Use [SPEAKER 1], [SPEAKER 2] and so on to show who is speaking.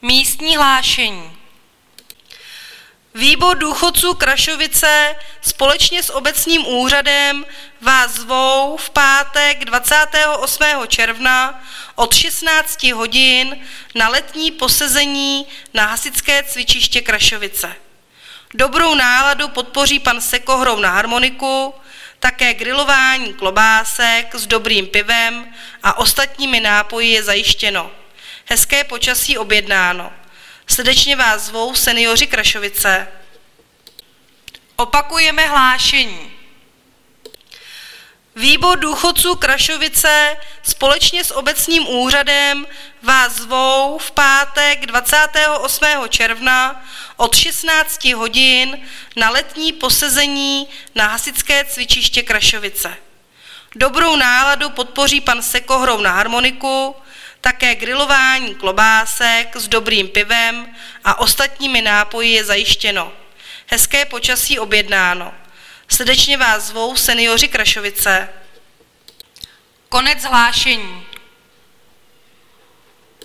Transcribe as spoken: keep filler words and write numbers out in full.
[SPEAKER 1] Místní hlášení.
[SPEAKER 2] Výbor důchodců Krašovice společně s obecním úřadem vás zvou v pátek dvacátého osmého června od šestnácti hodin na letní posezení na hasičské cvičiště Krašovice. Dobrou náladu podpoří pan Seko hrou na harmoniku, také grilování klobásek s dobrým pivem a ostatními nápoji je zajištěno. Hezké počasí objednáno. Srdečně vás zvou seniori Krašovice.
[SPEAKER 1] Opakujeme hlášení.
[SPEAKER 2] Výbor důchodců Krašovice společně s obecním úřadem vás zvou v pátek dvacátého osmého června od šestnácti hodin na letní posezení na hasičské cvičiště Krašovice. Dobrou náladu podpoří pan Seko hrou na harmoniku, také grilování klobásek s dobrým pivem a ostatními nápoji je zajištěno. Hezké počasí objednáno. Srdečně vás zvou seniori Krašovice.
[SPEAKER 1] Konec hlášení.